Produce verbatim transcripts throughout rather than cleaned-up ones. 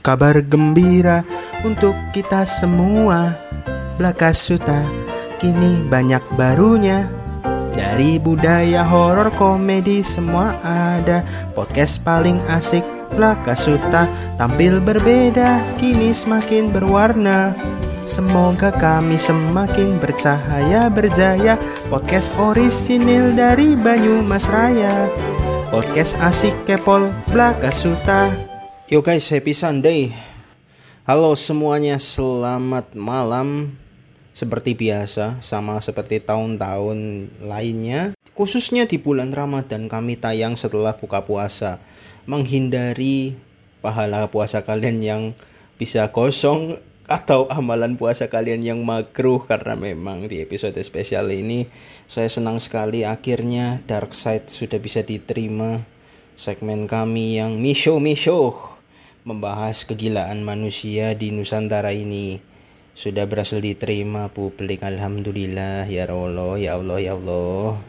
kabar gembira untuk kita semua. Blakasuta kini banyak barunya. Dari budaya horor komedi semua ada. Podcast paling asik Blakasuta tampil berbeda, kini semakin berwarna. Semoga kami semakin bercahaya berjaya. Podcast orisinil dari Banyumas Raya. Podcast asik kepol Blakasuta. Yo guys, happy Sunday. Halo semuanya, selamat malam. Seperti biasa, sama seperti tahun-tahun lainnya, khususnya di bulan Ramadan kami tayang setelah buka puasa, menghindari pahala puasa kalian yang bisa kosong atau amalan puasa kalian yang makruh. Karena memang di episode spesial ini saya senang sekali akhirnya Dark Side sudah bisa diterima. Segmen kami yang misho-misho membahas kegilaan manusia di Nusantara ini sudah berhasil diterima publik. Alhamdulillah ya Allah, ya Allah, ya Allah.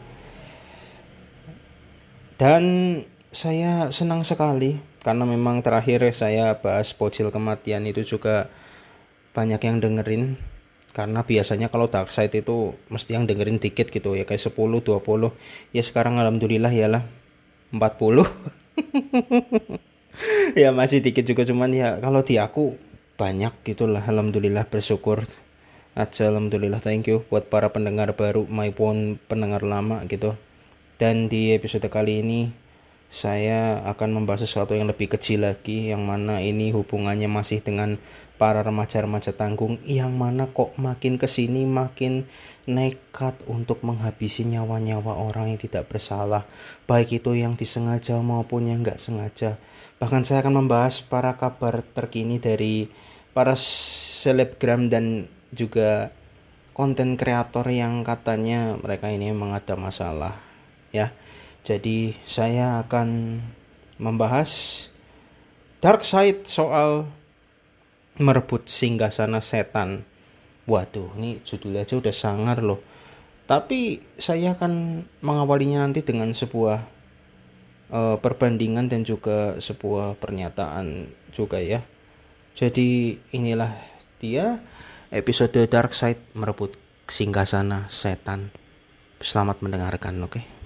Dan saya senang sekali karena memang terakhir saya bahas bocil kematian itu juga banyak yang dengerin. Karena biasanya kalau Dark Side itu mesti yang dengerin dikit gitu ya, kayak sepuluh, dua puluh. Ya sekarang alhamdulillah yalah empat puluh. Ya masih dikit juga, cuman ya kalau di aku banyak gitulah. Alhamdulillah, bersyukur aja. Alhamdulillah, thank you buat para pendengar baru maupun pendengar lama gitu. Dan di episode kali ini saya akan membahas sesuatu yang lebih kecil lagi, yang mana ini hubungannya masih dengan para remaja-remaja tanggung, yang mana kok makin kesini makin nekat untuk menghabisi nyawa-nyawa orang yang tidak bersalah, baik itu yang disengaja maupun yang gak sengaja. Bahkan saya akan membahas para kabar terkini dari para selebgram dan juga konten kreator yang katanya mereka ini memang ada masalah ya. Jadi saya akan membahas Dark Side soal merebut singgasana setan. Waduh, ini judulnya aja udah sangar loh. Tapi saya akan mengawalinya nanti dengan sebuah uh, perbandingan dan juga sebuah pernyataan juga ya. Jadi inilah dia episode Dark Side merebut singgasana setan. Selamat mendengarkan, oke? Okay?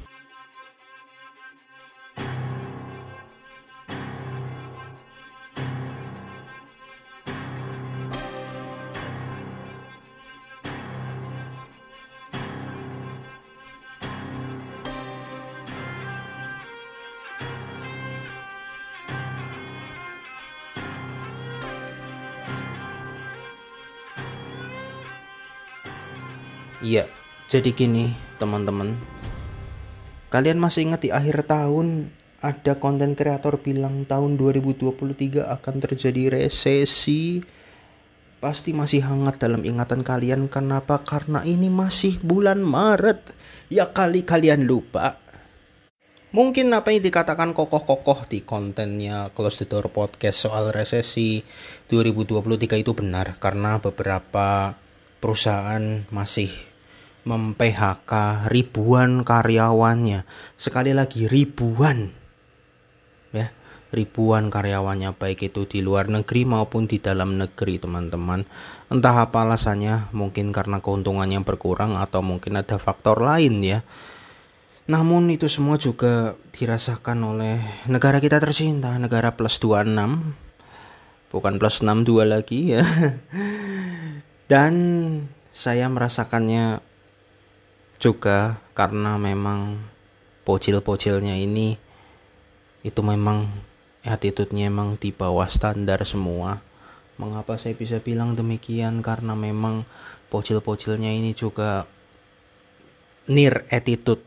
Iya, jadi gini teman-teman. Kalian masih ingat di akhir tahun ada konten kreator bilang tahun dua ribu dua puluh tiga akan terjadi resesi? Pasti masih hangat dalam ingatan kalian. Kenapa? Karena ini masih bulan Maret. Ya kali kalian lupa. Mungkin apa yang dikatakan kokoh-kokoh di kontennya Close the Door Podcast soal resesi dua ribu dua puluh tiga itu benar. Karena beberapa perusahaan masih mem-P H K ribuan karyawannya. Sekali lagi ribuan. Ya, ribuan karyawannya, baik itu di luar negeri maupun di dalam negeri, teman-teman. Entah apa alasannya, mungkin karena keuntungannya berkurang atau mungkin ada faktor lain ya. Namun itu semua juga dirasakan oleh negara kita tercinta, negara plus dua puluh enam. Bukan plus enam puluh dua lagi ya. Dan saya merasakannya juga karena memang bocil-bocilnya ini itu memang attitude-nya memang di bawah standar semua. Mengapa saya bisa bilang demikian? Karena memang bocil-bocilnya ini juga near attitude.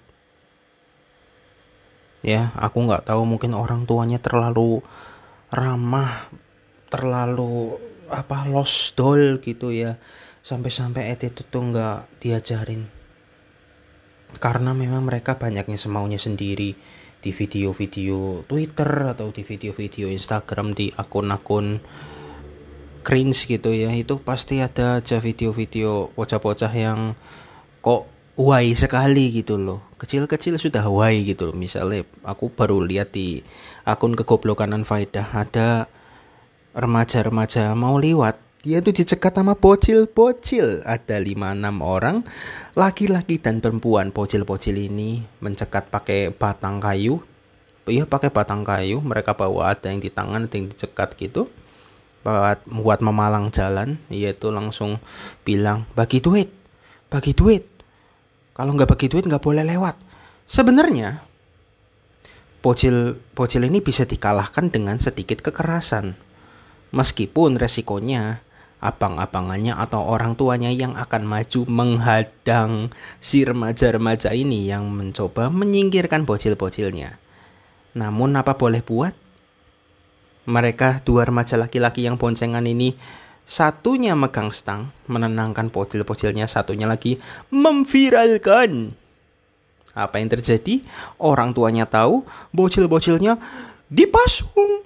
Ya, aku nggak tahu, mungkin orang tuanya terlalu ramah, terlalu apa lost doll gitu ya, sampai-sampai attitude tuh nggak diajarin. Karena memang mereka banyaknya semaunya sendiri di video-video Twitter atau di video-video Instagram, di akun-akun cringe gitu ya. Itu pasti ada aja video-video bocah-bocah yang kok why sekali gitu loh. Kecil-kecil sudah why gitu loh. Misalnya aku baru lihat di akun kegoblokanan Faidah ada remaja-remaja mau lewat, dia tuh dicegat sama bocil-bocil. Ada lima enam orang, laki-laki dan perempuan. Bocil-bocil ini mencegat pakai batang kayu. Iya, pakai batang kayu. Mereka bawa, ada yang di tangan, ada yang dicegat gitu. Buat, buat memalang jalan. Yaitu langsung bilang, bagi duit, bagi duit. Kalau nggak bagi duit nggak boleh lewat. Sebenarnya bocil bocil ini bisa dikalahkan dengan sedikit kekerasan. Meskipun resikonya abang-abangannya atau orang tuanya yang akan maju menghadang si remaja-remaja ini yang mencoba menyingkirkan bocil-bocilnya. Namun apa boleh buat? Mereka dua remaja laki-laki yang boncengan ini, satunya megang stang menenangkan bocil-bocilnya, satunya lagi memviralkan. Apa yang terjadi? Orang tuanya tahu, bocil-bocilnya dipasung.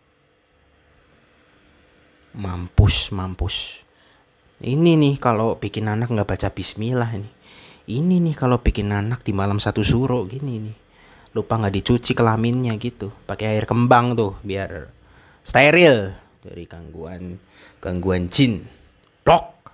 Mampus, mampus. Ini nih kalau bikin anak nggak baca bismillah ini. Ini nih kalau bikin anak di malam satu suro gini nih. Lupa nggak dicuci kelaminnya gitu, pakai air kembang tuh biar steril dari gangguan gangguan jin. Blok.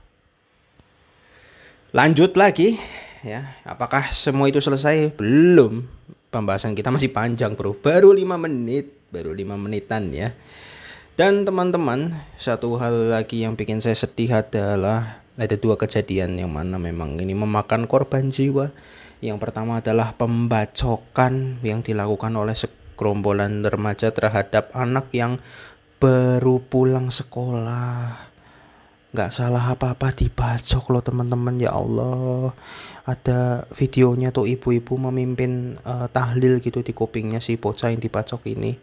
Lanjut lagi ya. Apakah semua itu selesai? Belum. Pembahasan kita masih panjang, Bro. Baru lima menit, baru lima menitan ya. Dan teman-teman, satu hal lagi yang bikin saya sedih adalah ada dua kejadian yang mana memang ini memakan korban jiwa. Yang pertama adalah pembacokan yang dilakukan oleh segerombolan remaja terhadap anak yang baru pulang sekolah. Gak salah apa-apa dibacok loh teman-teman, ya Allah. Ada videonya tuh ibu-ibu memimpin uh, tahlil gitu di kupingnya si bocah yang dibacok ini.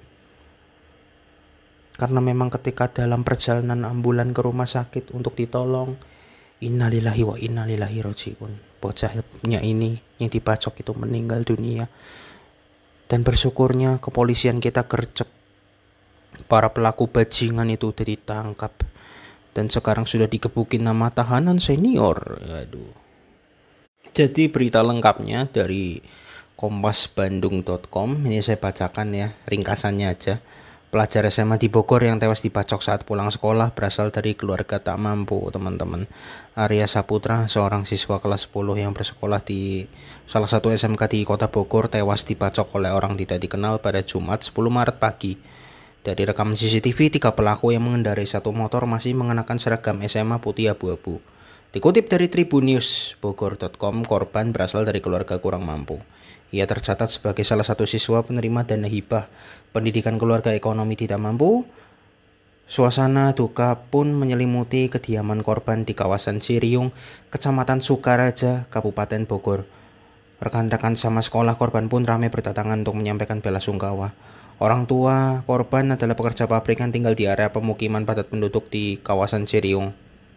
Karena memang ketika dalam perjalanan ambulan ke rumah sakit untuk ditolong, innalillahi wa innalillahi rojiun, bocahnya ini yang dibacok itu meninggal dunia. Dan bersyukurnya kepolisian kita gercep, para pelaku bajingan itu udah ditangkap dan sekarang sudah digebukin nama tahanan senior. Aduh. Jadi berita lengkapnya dari kompas bandung dot com, ini saya bacakan ya, ringkasannya aja. Pelajar S M A di Bogor yang tewas dibacok saat pulang sekolah berasal dari keluarga tak mampu, teman-teman. Arya Saputra, seorang siswa kelas sepuluh yang bersekolah di salah satu S M K di Kota Bogor, tewas dibacok oleh orang tidak dikenal pada Jumat sepuluh Maret pagi. Dari rekaman C C T V, tiga pelaku yang mengendarai satu motor masih mengenakan seragam S M A putih abu-abu. Dikutip dari tribunnews bogor dot com, korban berasal dari keluarga kurang mampu. Ia tercatat sebagai salah satu siswa penerima dana hibah pendidikan keluarga ekonomi tidak mampu. Suasana duka pun menyelimuti kediaman korban di kawasan Ciriung, Kecamatan Sukaraja, Kabupaten Bogor. Rekan-rekan sama sekolah korban pun ramai berdatangan untuk menyampaikan bela sungkawa. Orang tua korban adalah pekerja pabrik yang tinggal di area pemukiman padat penduduk di kawasan Ciriung.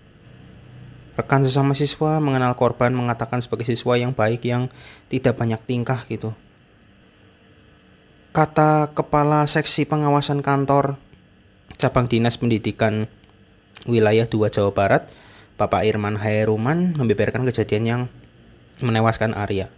Rekan sesama siswa mengenal korban mengatakan sebagai siswa yang baik yang tidak banyak tingkah gitu. Kata Kepala Seksi Pengawasan Kantor Cabang Dinas Pendidikan Wilayah dua Jawa Barat, Bapak Irman Hairuman, membeberkan kejadian yang menewaskan Arya.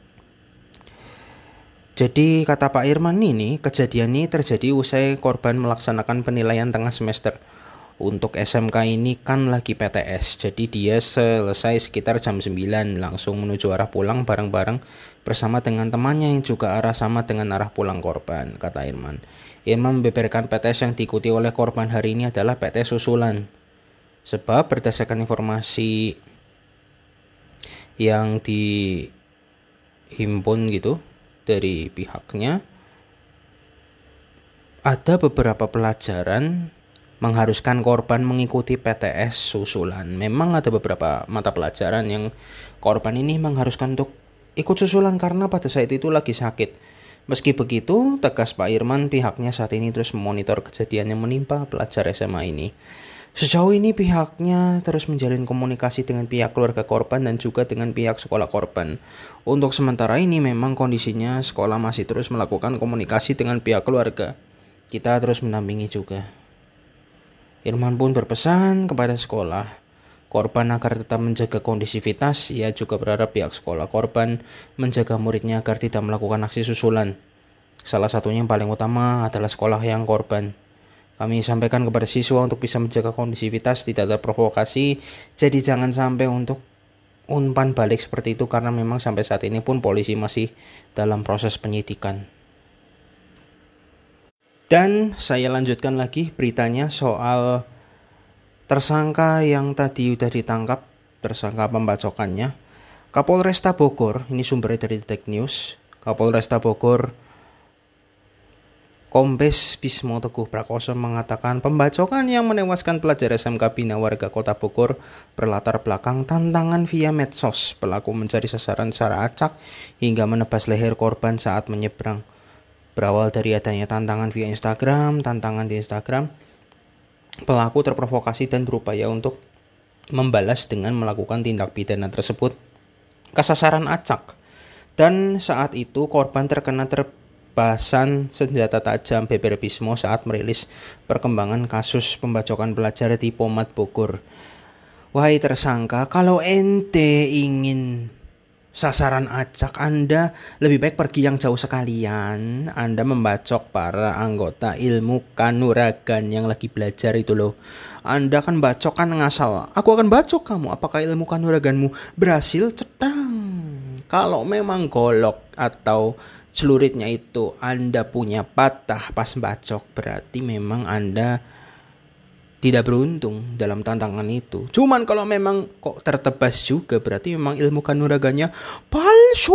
Jadi kata Pak Irman ini, kejadian ini terjadi usai korban melaksanakan penilaian tengah semester. Untuk S M K ini kan lagi P T S, jadi dia selesai sekitar jam sembilan langsung menuju arah pulang bareng-bareng bersama dengan temannya yang juga arah sama dengan arah pulang korban, kata Irman. Irman membeberkan P T S yang diikuti oleh korban hari ini adalah P T S susulan. Sebab berdasarkan informasi yang dihimpun gitu dari pihaknya, ada beberapa pelajaran mengharuskan korban mengikuti P T S susulan. Memang ada beberapa mata pelajaran yang korban ini mengharuskan untuk ikut susulan karena pada saat itu lagi sakit. Meski begitu, tegas Pak Irman, pihaknya saat ini terus memonitor kejadian yang menimpa pelajar S M A ini. Sejauh ini pihaknya terus menjalin komunikasi dengan pihak keluarga korban dan juga dengan pihak sekolah korban. Untuk sementara ini memang kondisinya sekolah masih terus melakukan komunikasi dengan pihak keluarga. Kita terus mendampingi juga. Irman pun berpesan kepada sekolah korban agar tetap menjaga kondisivitas. Ia juga berharap pihak sekolah korban menjaga muridnya agar tidak melakukan aksi susulan. Salah satunya yang paling utama adalah sekolah yang korban. Kami sampaikan kepada siswa untuk bisa menjaga kondisivitas, tidak terprovokasi. Jadi jangan sampai untuk umpan balik seperti itu, karena memang sampai saat ini pun polisi masih dalam proses penyidikan. Dan saya lanjutkan lagi beritanya soal tersangka yang tadi udah ditangkap, tersangka pembacokannya. Kapolresta Bogor, ini sumbernya dari Detik News. Kapolresta Bogor Kombes Bismo Teguh Prakoso mengatakan pembacokan yang menewaskan pelajar S M K Bina warga Kota Bogor berlatar belakang tantangan via medsos. Pelaku mencari sasaran secara acak hingga menebas leher korban saat menyeberang. Berawal dari adanya tantangan via Instagram, tantangan di Instagram, pelaku terprovokasi dan berupaya untuk membalas dengan melakukan tindak pidana tersebut ke sasaran acak. Dan saat itu korban terkena ter bahasan senjata tajam beber Bismo saat merilis perkembangan kasus pembacokan pelajar di Pomat Bogor. Wahai tersangka, kalau ente ingin sasaran acak, Anda lebih baik pergi yang jauh sekalian. Anda membacok para anggota ilmu kanuragan yang lagi belajar itu loh. Anda kan bacok kan ngasal. Aku akan bacok kamu. Apakah ilmu kanuraganmu berhasil? Cetang. Kalau memang golok atau celuritnya itu Anda punya patah pas bacok, berarti memang Anda tidak beruntung dalam tantangan itu. Cuman kalau memang kok tertebas juga, berarti memang ilmu kanuragannya palsu.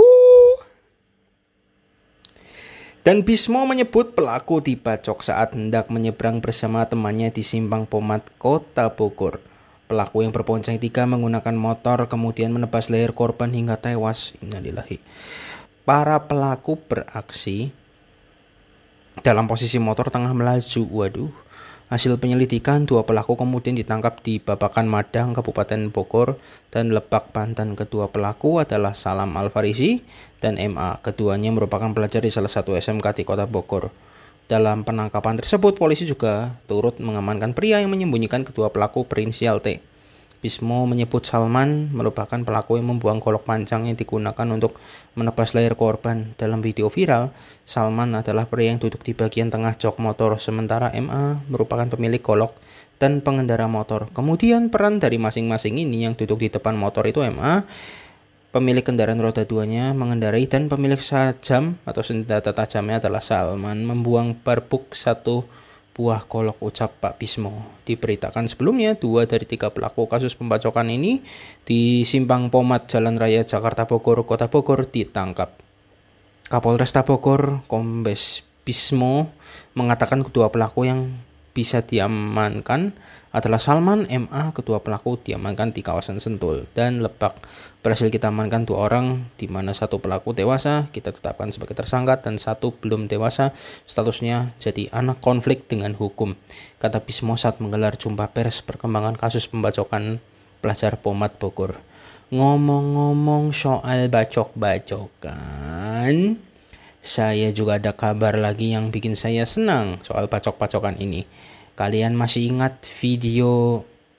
Dan Bismo menyebut pelaku dibacok saat hendak menyeberang bersama temannya di Simpang Pomat, Kota Bogor. Pelaku yang berbonceng tiga menggunakan motor kemudian menebas leher korban hingga tewas. Innalillahi. Para pelaku beraksi dalam posisi motor tengah melaju. Waduh. Hasil penyelidikan, dua pelaku kemudian ditangkap di Babakan Madang, Kabupaten Bogor dan Lebak, Banten. Kedua pelaku adalah Salam Al-Farisi dan M A. Keduanya merupakan pelajar di salah satu S M K di Kota Bogor. Dalam penangkapan tersebut, polisi juga turut mengamankan pria yang menyembunyikan kedua pelaku berinisial T. Bismo menyebut Salman merupakan pelaku yang membuang golok panjang yang digunakan untuk menebas leher korban. Dalam video viral, Salman adalah pria yang duduk di bagian tengah jok motor, sementara M A merupakan pemilik golok dan pengendara motor. Kemudian peran dari masing-masing ini, yang duduk di depan motor itu M A, pemilik kendaraan roda duanya mengendarai, dan pemilik sajam atau senjata tajamnya adalah Salman, membuang barbuk satu buah golok, ucap Pak Bismo. Diberitakan sebelumnya, dua dari tiga pelaku kasus pembacokan ini di Simpang Pomat Jalan Raya Jakarta Bogor, Kota Bogor ditangkap. Kapolresta Bogor Kombes Bismo mengatakan kedua pelaku yang bisa diamankan adalah Salman, M A. Kedua pelaku diamankan di kawasan Sentul dan Lebak. Berhasil kita amankan dua orang, di mana satu pelaku dewasa kita tetapkan sebagai tersangka dan satu belum dewasa, statusnya jadi anak konflik dengan hukum, kata Bismo saat menggelar jumpa pers perkembangan kasus pembacokan pelajar Pomat Bogor. Ngomong-ngomong soal bacok-bacokan, saya juga ada kabar lagi yang bikin saya senang soal bacok-bacokan ini. Kalian masih ingat video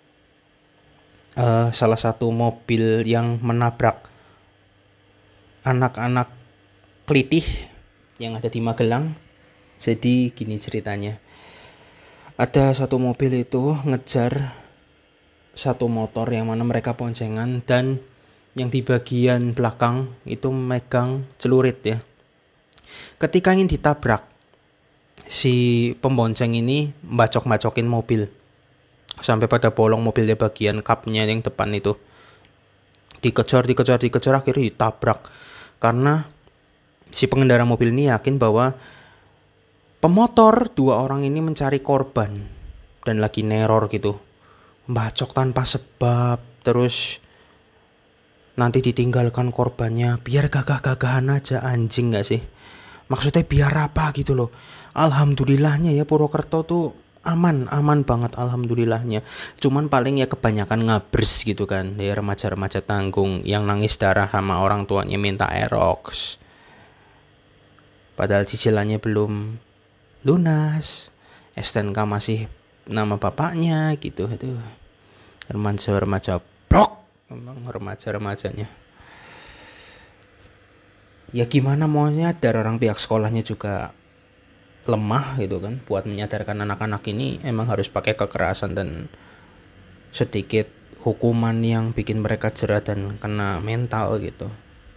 uh, salah satu mobil yang menabrak anak-anak kelitih yang ada di Magelang? Jadi gini ceritanya. Ada satu mobil itu ngejar satu motor yang mana mereka boncengan, dan yang di bagian belakang itu megang celurit ya. Ketika ingin ditabrak, si pembonceng ini bacok-bacokin mobil sampai pada bolong mobilnya, bagian kapnya yang depan itu dikejar, dikejar, dikejar, akhirnya ditabrak. Karena si pengendara mobil ini yakin bahwa pemotor dua orang ini mencari korban dan lagi neror gitu, bacok tanpa sebab, terus nanti ditinggalkan korbannya biar gagah-gagahan aja. Anjing gak sih? Maksudnya biar apa gitu loh. Alhamdulillahnya ya Purwokerto tuh aman, aman banget alhamdulillahnya. Cuman paling ya kebanyakan ngabers gitu kan, ya remaja-remaja tanggung yang nangis darah sama orang tuanya minta Aerox, padahal cicilannya belum lunas, S T N K masih nama bapaknya gitu. Itu remaja-remaja brok, memang remaja-remajanya. Ya gimana mau nyadar, orang pihak sekolahnya juga lemah gitu kan, buat menyadarkan anak-anak ini emang harus pakai kekerasan dan sedikit hukuman yang bikin mereka jerat dan kena mental gitu.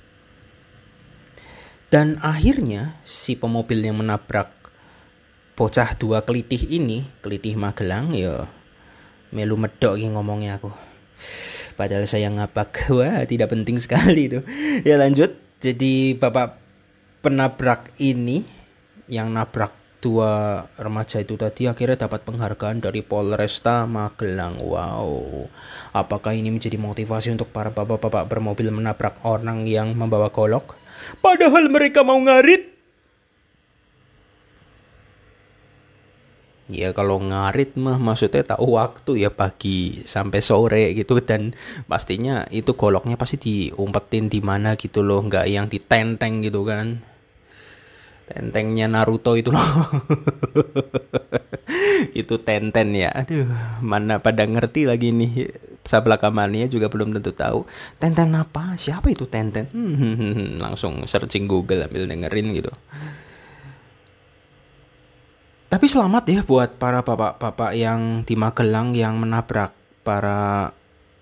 Dan akhirnya si pemobil yang menabrak bocah dua kelitih ini, kelitih Magelang, ya melu medok yang ngomongnya aku. Padahal saya ngapak, wah tidak penting sekali itu. Ya lanjut, jadi bapak penabrak ini yang nabrak dua remaja itu tadi akhirnya dapat penghargaan dari Polresta Magelang. Wow, apakah ini menjadi motivasi untuk para bapak-bapak bermobil menabrak orang yang membawa golok? Padahal mereka mau ngarit. Ya kalau ngarit mah maksudnya tahu waktu ya, pagi sampai sore gitu, dan pastinya itu goloknya pasti diumpetin di mana gitu loh, nggak yang ditenteng gitu kan. Tentengnya Naruto itu loh. Itu tenten ya. Aduh, mana pada ngerti lagi nih. Sablaka mania juga belum tentu tahu. Tenten apa? Siapa itu Tenten? Hmm, langsung searching Google ambil dengerin gitu. Tapi selamat ya buat para bapak-bapak yang di Magelang yang menabrak para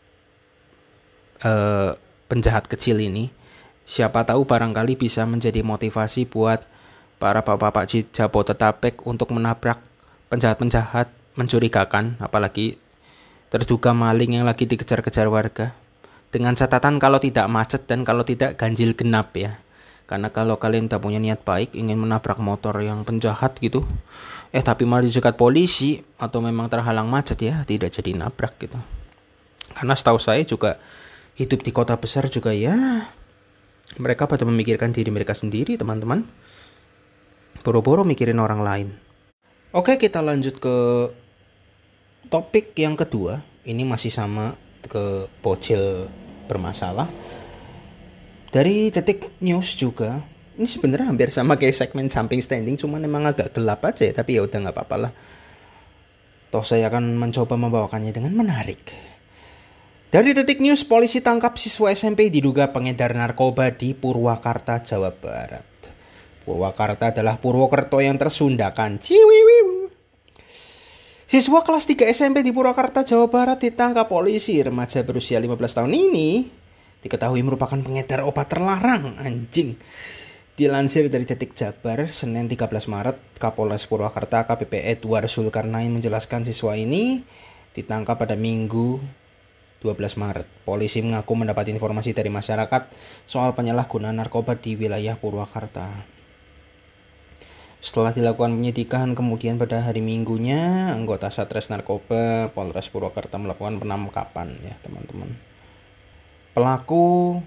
uh, penjahat kecil ini. Siapa tahu barangkali bisa menjadi motivasi buat para bapak-bapak Jabodetabek untuk menabrak penjahat-penjahat mencurigakan, apalagi terduga maling yang lagi dikejar-kejar warga. Dengan catatan kalau tidak macet dan kalau tidak ganjil genap ya. Karena kalau kalian tak punya niat baik ingin menabrak motor yang penjahat gitu, eh tapi malah dicegat polisi atau memang terhalang macet ya, tidak jadi nabrak gitu. Karena setahu saya juga hidup di kota besar juga ya, mereka pada memikirkan diri mereka sendiri teman-teman. Boro-boro mikirin orang lain. Oke, kita lanjut ke topik yang kedua. Ini masih sama ke bocil bermasalah. Dari Detik News juga. Ini sebenarnya hampir sama kayak segmen Jumping Standing, cuman emang agak gelap aja ya, tapi ya udah nggak apa-apa lah. Toh saya akan mencoba membawakannya dengan menarik. Dari Detik News, polisi tangkap siswa S M P diduga pengedar narkoba di Purwakarta, Jawa Barat. Purwakarta adalah Purwokerto yang tersundakan. Ciwiwiw. Siswa kelas tiga S M P di Purwakarta, Jawa Barat ditangkap polisi. Remaja berusia lima belas tahun ini diketahui merupakan pengedar obat terlarang. Anjing. Dilansir dari Detik Jabar, Senin tiga belas Maret, Kapolres Purwakarta K P P Edward Zulkarnain menjelaskan siswa ini ditangkap pada Minggu dua belas Maret. Polisi mengaku mendapat informasi dari masyarakat soal penyalahgunaan narkoba di wilayah Purwakarta. Setelah dilakukan penyidikan, kemudian pada hari Minggunya anggota Satres Narkoba Polres Purwakarta melakukan penangkapan ya teman-teman. Pelaku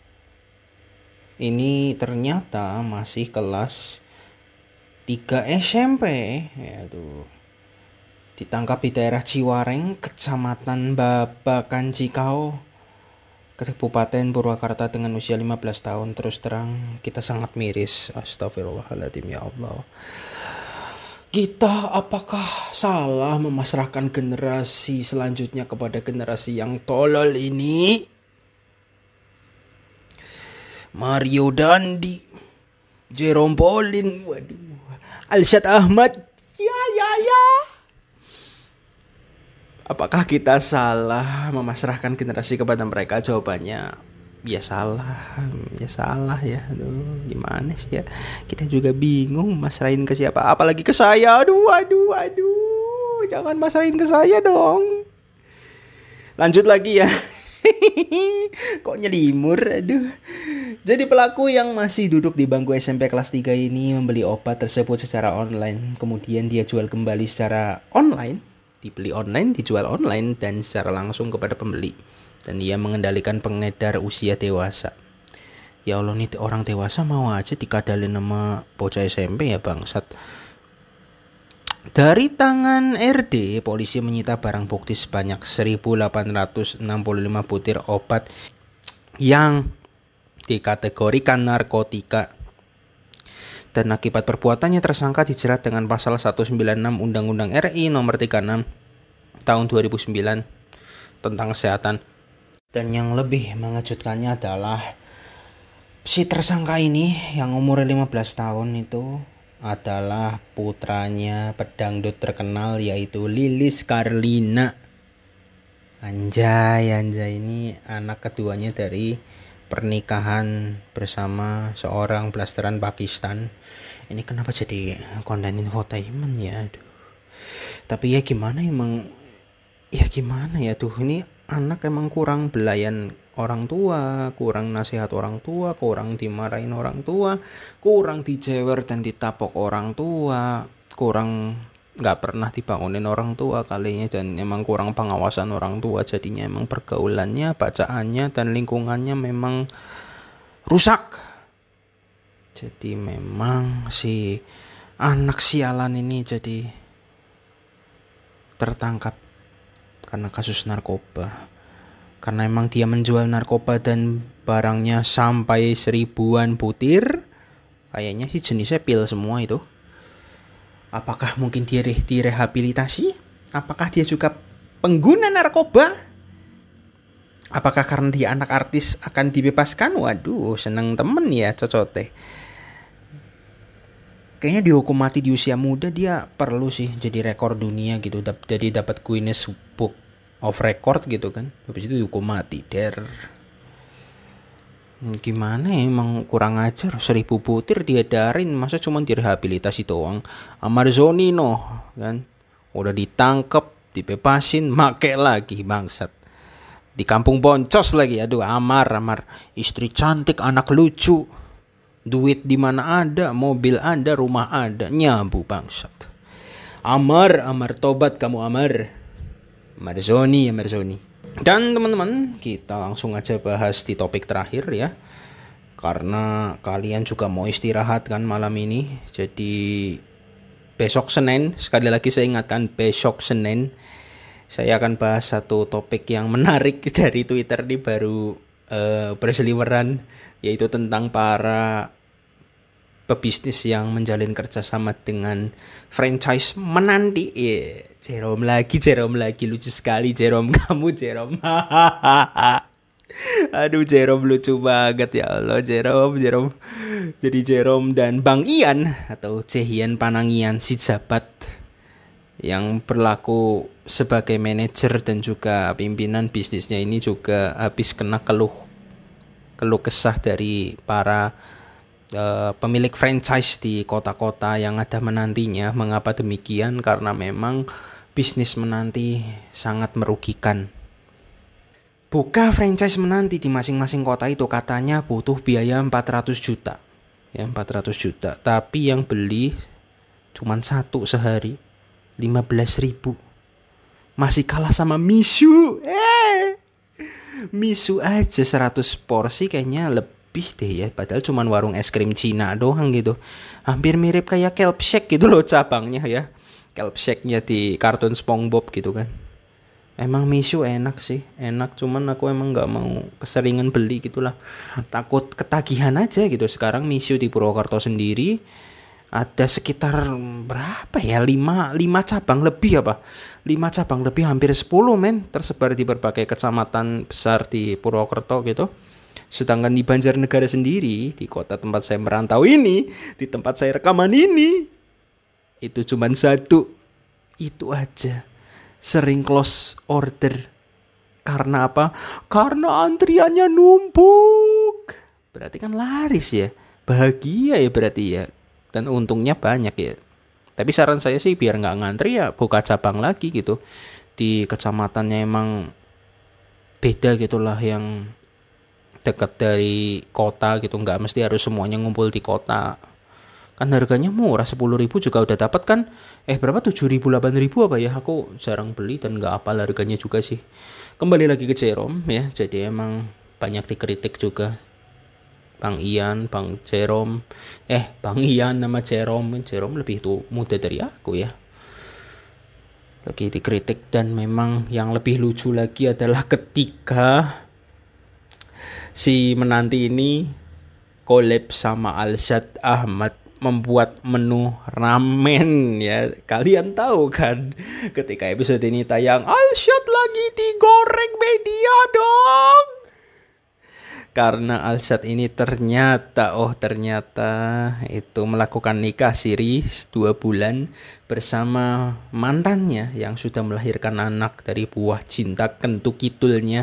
ini ternyata masih kelas tiga S M P, yaitu ditangkap di daerah Ciwareng, Kecamatan Babakan Cikau, Kabupaten Purwakarta dengan usia lima belas tahun. Terus terang kita sangat miris. Astagfirullahaladzim ya Allah. Kita apakah salah memasrahkan generasi selanjutnya kepada generasi yang tolol ini? Mario Dandi, Jerome Pauline, waduh, Alshad Ahmad, ya ya ya. Apakah kita salah memasrahkan generasi kepada mereka? Jawabannya ya salah, ya salah ya. Aduh, gimana sih ya? Kita juga bingung masrahin ke siapa, apalagi ke saya. Aduh, aduh, aduh. Jangan masrahin ke saya dong. Lanjut lagi ya. Kok nyelimur, aduh. Jadi pelaku yang masih duduk di bangku S M P kelas tiga ini membeli obat tersebut secara online. Kemudian dia jual kembali secara online. Dibeli online, dijual online, dan secara langsung kepada pembeli. Dan ia mengendalikan pengedar usia dewasa. Ya Allah, nih orang dewasa mau aja dikadalin sama bocah S M P ya bangsat. Dari tangan R D, polisi menyita barang bukti sebanyak seribu delapan ratus enam puluh lima butir obat yang dikategorikan narkotika. Dan akibat perbuatannya tersangka dijerat dengan pasal seratus sembilan puluh enam Undang-Undang R I nomor tiga puluh enam tahun dua ribu sembilan tentang kesehatan. Dan yang lebih mengejutkannya adalah si tersangka ini yang umur lima belas tahun itu adalah putranya pedangdut terkenal yaitu Lilis Karlina. Anjay, anjay ini anak keduanya dari pernikahan bersama seorang blasteran Pakistan. Ini kenapa jadi konten infotainment ya? Aduh. Tapi ya gimana emang ya gimana ya tuh, ini anak emang kurang belayan orang tua, kurang nasihat orang tua, kurang dimarahin orang tua, kurang dijewer dan ditapok orang tua, kurang nggak pernah dibangunin orang tua kalinya, dan emang kurang pengawasan orang tua. Jadinya emang pergaulannya, bacaannya dan lingkungannya memang rusak. Jadi memang si anak sialan ini jadi tertangkap karena kasus narkoba. Karena emang dia menjual narkoba dan barangnya sampai seribuan butir. Kayaknya sih jenisnya pil semua itu. Apakah mungkin dia direhabilitasi? Apakah dia juga pengguna narkoba? Apakah karena dia anak artis akan dibebaskan? Waduh, seneng temen ya cocote. Kayaknya dihukum mati di usia muda dia perlu sih jadi rekor dunia gitu. Jadi dapat Guinness Book of Record gitu kan. Habis itu dihukum mati der. Gimana ya, emang kurang ajar. Seribu butir diedarin, masa cuma direhabilitasi doang. Amarzoni no kan, udah ditangkep, dibebasin, make lagi bangsat. Di kampung boncos lagi. Aduh, Amar, Amar istri cantik, anak lucu, duit di mana ada, mobil ada, rumah ada, nyabu bangsat. Amar, Amar tobat kamu Amar. Amarzoni, Amarzoni. Dan teman-teman, kita langsung aja bahas di topik terakhir ya. Karena kalian juga mau istirahat kan malam ini. Jadi besok Senin, sekali lagi saya ingatkan, besok Senin saya akan bahas satu topik yang menarik dari Twitter nih, baru uh, berseliweran, yaitu tentang para pebisnis yang menjalin kerjasama dengan franchise menanti. Yeah. Jerome lagi, Jerome lagi, lucu sekali Jerome, kamu Jerome. Aduh Jerome lucu banget ya Allah, Jerome, Jerome. Jadi Jerome dan Bang Ian atau Cehian Panangian si jabat yang berlaku sebagai manajer dan juga pimpinan bisnisnya ini juga habis kena keluh keluh kesah dari para Uh, pemilik franchise di kota-kota yang ada menantinya. Mengapa demikian? Karena memang bisnis menanti sangat merugikan. Buka franchise menanti di masing-masing kota itu katanya butuh biaya empat ratus juta. Ya, empat ratus juta. Tapi yang beli cuman satu sehari, lima belas ribu. Masih kalah sama Misu. Eh. Misu aja seratus porsi kayaknya lebih lebih deh ya, padahal cuman warung es krim Cina doang gitu. Hampir mirip kayak Kelp Shake gitu loh cabangnya ya. Kelp Shake-nya di kartun SpongeBob gitu kan. Emang Misu enak sih, enak, cuman aku emang gak mau keseringan beli gitulah. Takut ketagihan aja gitu. Sekarang Misu di Purwokerto sendiri ada sekitar berapa ya, lima, lima cabang lebih apa lima cabang lebih, hampir sepuluh men, tersebar di berbagai kecamatan besar di Purwokerto gitu. Sedangkan di Banjarnegara sendiri, di kota tempat saya merantau ini, di tempat saya rekaman ini, itu cuma satu. Itu aja. Sering close order. Karena apa? Karena antriannya numpuk. Berarti kan laris ya. Bahagia ya berarti ya. Dan untungnya banyak ya. Tapi saran saya sih biar gak ngantri ya buka cabang lagi gitu. Di kecamatannya emang beda gitulah, yang dekat dari kota gitu, nggak mesti harus semuanya ngumpul di kota. Kan harganya murah, sepuluh ribu juga udah dapat kan. Eh berapa, tujuh ribu, delapan ribu apa ya, aku jarang beli dan nggak hafal harganya juga sih. Kembali lagi ke Jerome ya, jadi emang banyak dikritik juga Bang Ian, Bang Jerome. Eh Bang Ian nama Jerome, Jerome lebih tuh muda dari aku ya. Lagi dikritik, dan memang yang lebih lucu lagi adalah ketika si menanti ini collab sama Alshad Ahmad membuat menu ramen ya. Kalian tahu kan ketika episode ini tayang, Alshad lagi digoreng media dong. Karena Alshad ini ternyata, oh ternyata itu melakukan nikah siri dua bulan bersama mantannya yang sudah melahirkan anak dari buah cinta kentu kidulnya.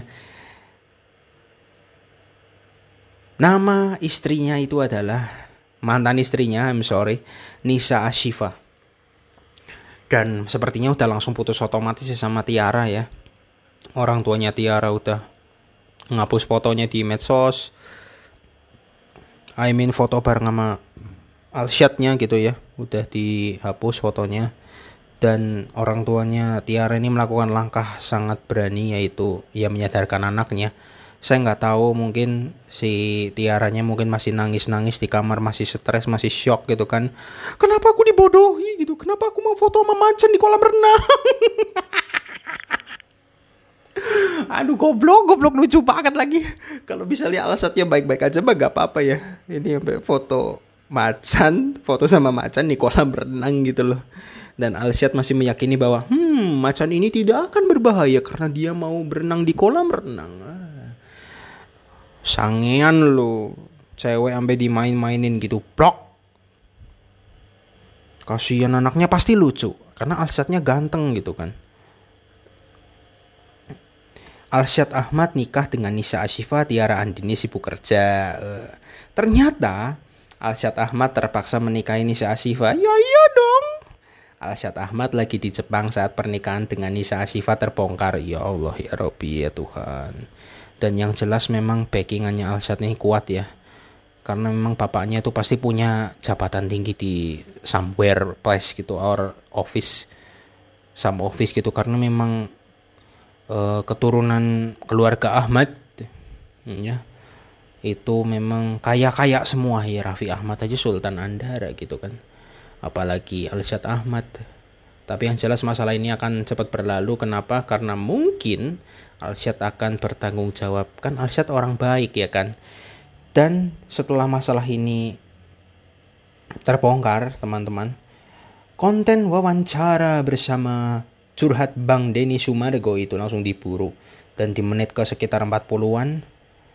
Nama istrinya itu adalah, mantan istrinya, I'm sorry, Nisa Ashifa. Dan sepertinya udah langsung putus otomatis sama Tiara ya. Orang tuanya Tiara udah ngapus fotonya di medsos, I mean foto bareng sama Alshadnya gitu ya, udah dihapus fotonya. Dan orang tuanya Tiara ini melakukan langkah sangat berani, yaitu ya menyadarkan anaknya. Saya nggak tahu, mungkin si Tiaranya mungkin masih nangis-nangis di kamar, masih stres, masih shock gitu kan. Kenapa aku dibodohi gitu, kenapa aku mau foto sama macan di kolam renang. Aduh goblok, goblok lucu banget lagi. Kalau bisa lihat Alshadnya baik-baik aja mah gak apa-apa ya. Ini sampai foto macan, foto sama macan di kolam renang gitu loh. Dan Alshad masih meyakini bahwa hmm macan ini tidak akan berbahaya karena dia mau berenang di kolam renang. Sangean lo, cewek sampai dimain-mainin gitu, blok. Kasihan anaknya pasti lucu karena Alshadnya ganteng gitu kan. Alshad Ahmad nikah dengan Nisa Ashifa, Tiara Andini sibuk kerja. Uh, ternyata Alshad Ahmad terpaksa menikahi Nisa Ashifa. Ya iya dong. Alshad Ahmad lagi di Jepang saat pernikahan dengan Nisa Ashifa terbongkar. Ya Allah ya Rabbi ya Tuhan. Dan yang jelas memang backingannya Alshad ini kuat ya. Karena memang bapaknya itu pasti punya jabatan tinggi di somewhere place gitu, or office, some office gitu. Karena memang keturunan keluarga Ahmad ya, itu memang kaya-kaya semua ya. Raffi Ahmad aja Sultan Andara gitu kan, apalagi Alshad Ahmad. Tapi yang jelas masalah ini akan cepat berlalu. Kenapa? Karena mungkin Alshad akan bertanggung jawab. Kan Alshad orang baik ya kan. Dan setelah masalah ini terbongkar teman-teman, konten wawancara bersama Curhat Bang Denny Sumargo itu langsung diburu. Dan di menit ke sekitar empat puluhan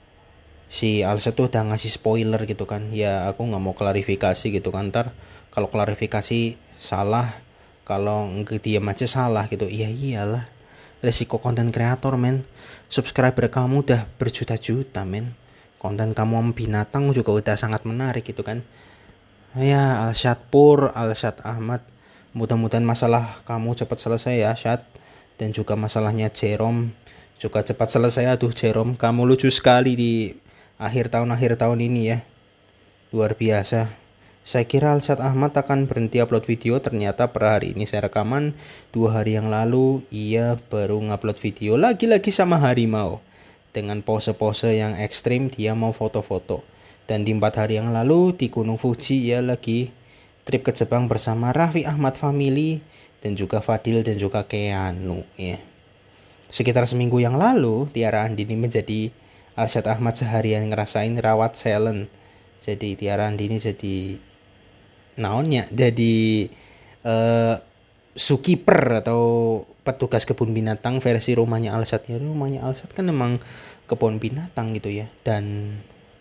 si Alshad tuh udah ngasih spoiler gitu kan. Ya aku gak mau klarifikasi gitu kan, ntar kalau klarifikasi salah, kalau diam aja salah gitu. Iya iyalah, resiko konten kreator men. Subscriber kamu udah berjuta-juta men, konten kamu sama binatang juga udah sangat menarik gitu kan. Ya Alshad Pur, Alshad Ahmad, mudah-mudahan masalah kamu cepat selesai ya Syad. Dan juga masalahnya Jerome juga cepat selesai. Aduh Jerome, kamu lucu sekali di akhir tahun-akhir tahun ini ya. Luar biasa. Saya kira Alshad Ahmad akan berhenti upload video. Ternyata per hari ini saya rekaman, dua hari yang lalu ia baru ngupload video lagi-lagi sama harimau. Dengan pose-pose yang ekstrim, dia mau foto-foto. Dan di empat hari yang lalu di Gunung Fuji ia lagi trip ke Jepang bersama Raffi Ahmad Family dan juga Fadil dan juga Keanu ya. Sekitar seminggu yang lalu Tiara Andini menjadi Alshad Ahmad seharian ngerasain rawat silent. Jadi Tiara Andini jadi naonnya, jadi uh, zookeeper atau petugas kebun binatang versi rumahnya Alshad. Ya rumahnya Alshad kan memang kebun binatang gitu ya. Dan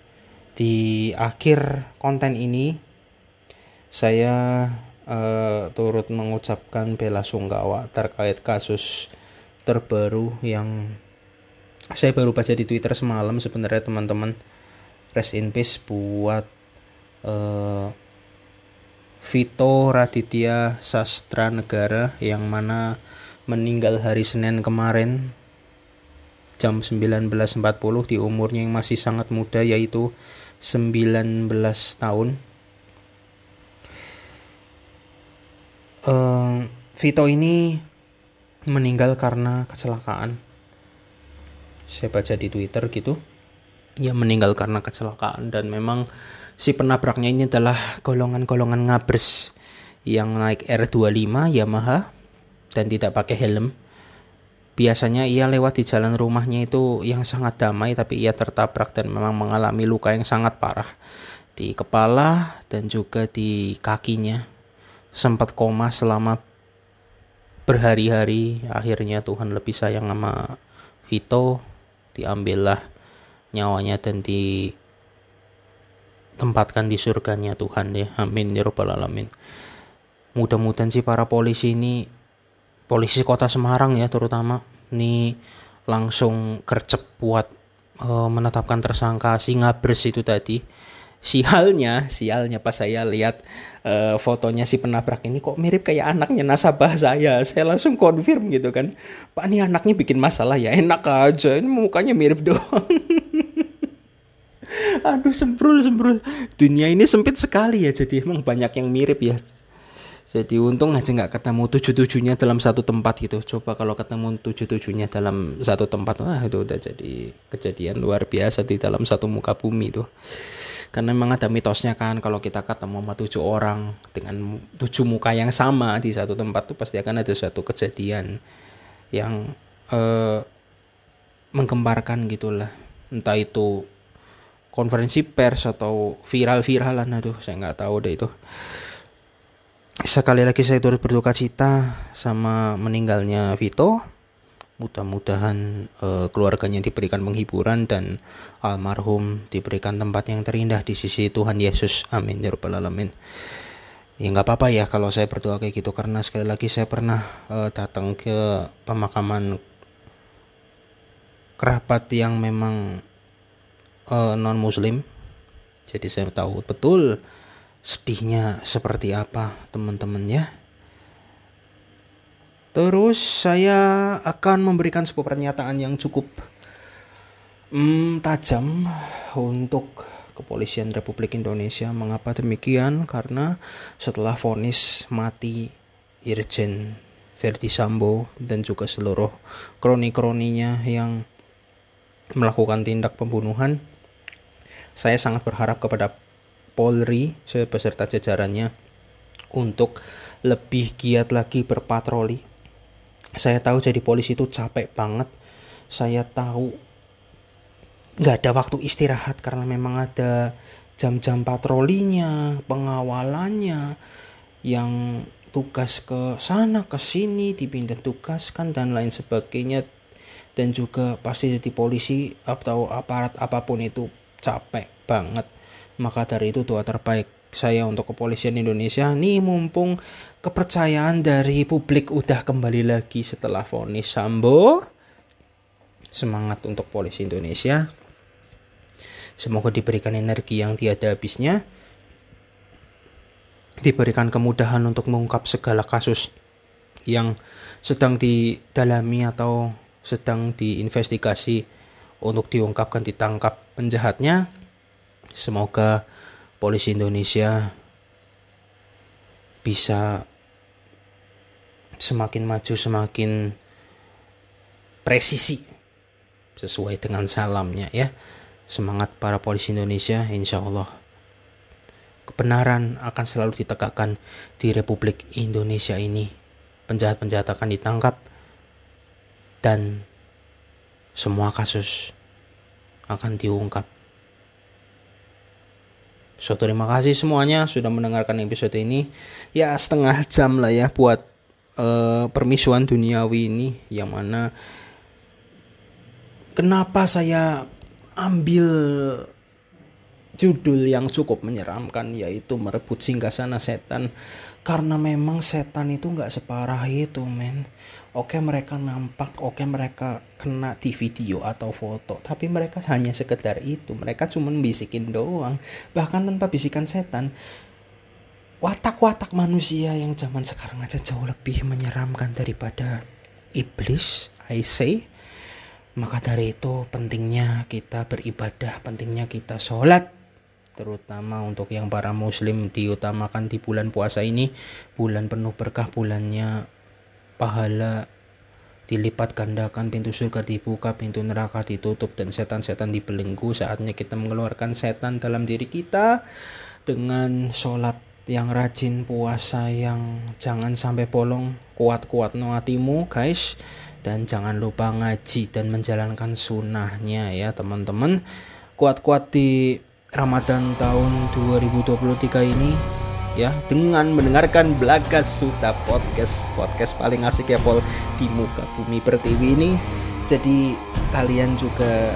di akhir konten ini saya uh, turut mengucapkan bela sungkawa terkait kasus terbaru yang saya baru baca di Twitter semalam sebenarnya teman-teman. Rest in peace buat uh, Vito Raditya Sastra Negara yang mana meninggal hari Senin kemarin jam sembilan belas empat puluh di umurnya yang masih sangat muda, yaitu sembilan belas tahun. Uh, Vito ini meninggal karena kecelakaan. Saya baca di Twitter gitu. Dia meninggal karena kecelakaan dan memang si penabraknya ini adalah golongan-golongan ngabers yang naik R dua puluh lima Yamaha dan tidak pakai helm. Biasanya ia lewat di jalan rumahnya itu yang sangat damai, tapi ia tertabrak dan memang mengalami luka yang sangat parah di kepala dan juga di kakinya. Sempat koma selama berhari-hari. Akhirnya Tuhan lebih sayang sama Vito, diambillah nyawanya dan ditempatkan di surganya Tuhan ya. Amin ya rabbal alamin. Mudah-mudahan sih para polisi ini, polisi kota Semarang ya terutama, ini langsung gercep buat uh, menetapkan tersangka si Ngabres itu tadi. Sialnya, sialnya pas saya lihat uh, fotonya si penabrak ini kok mirip kayak anaknya nasabah saya. Saya langsung konfirm gitu kan. Pak, ini anaknya bikin masalah ya? Enak aja, ini mukanya mirip doang. Aduh, sembrul sembrul. Dunia ini sempit sekali ya, jadi emang banyak yang mirip ya. Jadi untung aja nggak ketemu tujuh-tujuhnya dalam satu tempat gitu. Coba kalau ketemu tujuh-tujuhnya dalam satu tempat, wah itu udah jadi kejadian luar biasa di dalam satu muka bumi tuh. Karena memang ada mitosnya kan, kalau kita ketemu sama tujuh orang dengan tujuh muka yang sama di satu tempat tuh pasti akan ada suatu kejadian yang eh, menggemparkan gitulah. Entah itu konferensi pers atau viral-viralan, aduh saya nggak tahu deh itu. Sekali lagi saya turut berduka cita sama meninggalnya Vito. Mudah-mudahan uh, keluarganya diberikan penghiburan dan almarhum diberikan tempat yang terindah di sisi Tuhan Yesus. Amin ya rabbal alamin. Ya nggak apa-apa ya kalau saya berdoa kayak gitu, karena sekali lagi saya pernah uh, datang ke pemakaman kerabat yang memang uh, non Muslim. Jadi saya tahu betul sedihnya seperti apa teman-teman ya. Terus saya akan memberikan sebuah pernyataan yang cukup hmm, tajam untuk Kepolisian Republik Indonesia. Mengapa demikian? Karena setelah vonis mati Irjen Verdi Sambo dan juga seluruh kroni-kroninya yang melakukan tindak pembunuhan, saya sangat berharap kepada Polri beserta jajarannya untuk lebih giat lagi berpatroli. Saya tahu jadi polisi itu capek banget. Saya tahu gak ada waktu istirahat karena memang ada jam-jam patrolinya, pengawalannya, yang tugas ke sana ke sini dipindah tugaskan dan lain sebagainya. Dan juga pasti jadi polisi atau aparat apapun itu capek banget. Maka dari itu doa terbaik saya untuk Kepolisian Indonesia nih, mumpung kepercayaan dari publik udah kembali lagi setelah vonis Sambo. Semangat untuk polisi Indonesia. Semoga diberikan energi yang tiada habisnya. Diberikan kemudahan untuk mengungkap segala kasus yang sedang didalami atau sedang diinvestigasi untuk diungkapkan, ditangkap penjahatnya. Semoga polisi Indonesia bisa semakin maju, semakin presisi sesuai dengan salamnya ya. Semangat para polisi Indonesia, insya Allah kebenaran akan selalu ditegakkan di Republik Indonesia ini. Penjahat-penjahat akan ditangkap dan semua kasus akan diungkap. So, terima kasih semuanya sudah mendengarkan episode ini. Ya setengah jam lah ya buat uh, permisuan duniawi ini, yang mana kenapa saya ambil judul yang cukup menyeramkan, yaitu merebut singgasana setan. Karena memang setan itu gak separah itu men. Oke mereka nampak, oke mereka kena di video atau foto, tapi mereka hanya sekedar itu. Mereka cuma bisikin doang. Bahkan tanpa bisikan setan, watak-watak manusia yang zaman sekarang aja jauh lebih menyeramkan daripada iblis, I say. Maka dari itu pentingnya kita beribadah, pentingnya kita sholat, terutama untuk yang para muslim diutamakan di bulan puasa ini. Bulan penuh berkah, bulannya pahala dilipat gandakan, pintu surga dibuka, pintu neraka ditutup, dan setan-setan dibelenggu. Saatnya kita mengeluarkan setan dalam diri kita dengan sholat yang rajin, puasa yang jangan sampai bolong, kuat-kuat no hatimu guys, dan jangan lupa ngaji dan menjalankan sunnahnya ya teman-teman. Kuat-kuat di Ramadan tahun dua ribu dua puluh tiga ini ya, dengan mendengarkan Blagas Suta Podcast, podcast paling asik ya Pol di muka bumi pertiwi ini. Jadi kalian juga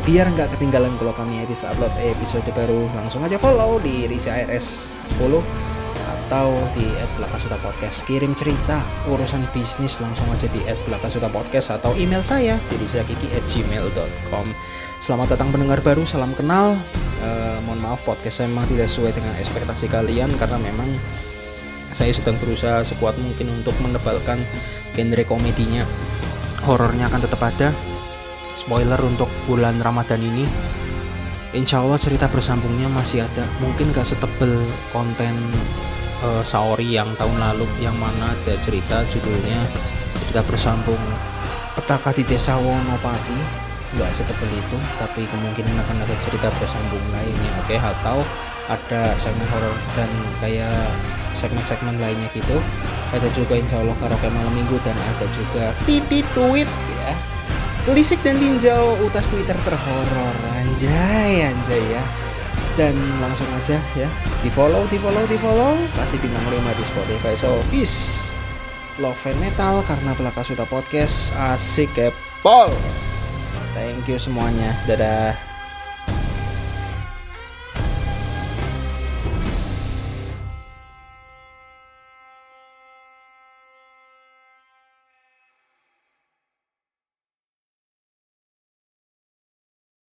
biar nggak ketinggalan kalau kami habis upload episode baru, langsung aja follow di Risa R S sepuluh atau di et belakasuta podcast. Kirim cerita urusan bisnis langsung aja di et belakasuta podcast atau email saya di risakiki at gmail dot com. Selamat datang pendengar baru, salam kenal. Uh, mohon maaf podcast saya memang tidak sesuai dengan ekspektasi kalian karena memang saya sedang berusaha sekuat mungkin untuk menebalkan genre komedinya. Horornya akan tetap ada. Spoiler untuk bulan Ramadan ini, insya Allah cerita bersambungnya masih ada. Mungkin gak setebel konten uh, Saori yang tahun lalu, yang mana ada cerita judulnya cerita bersambung Petaka di Desa Wonopati. Gak setebel itu, tapi kemungkinan akan ada cerita bersambung lainnya, oke okay? Atau ada segmen horor dan kayak segmen-segmen lainnya gitu. Ada juga insya Allah karaoke malam minggu, dan ada juga titit tweet ya, telisik dan tinjau utas Twitter terhoror, anjay anjay ya. Dan langsung aja ya, di follow di follow di follow kasih bintang lima di Spotify. So peace, love and metal, karena Belakasuta Podcast asik kepol. Thank you semuanya, dadah.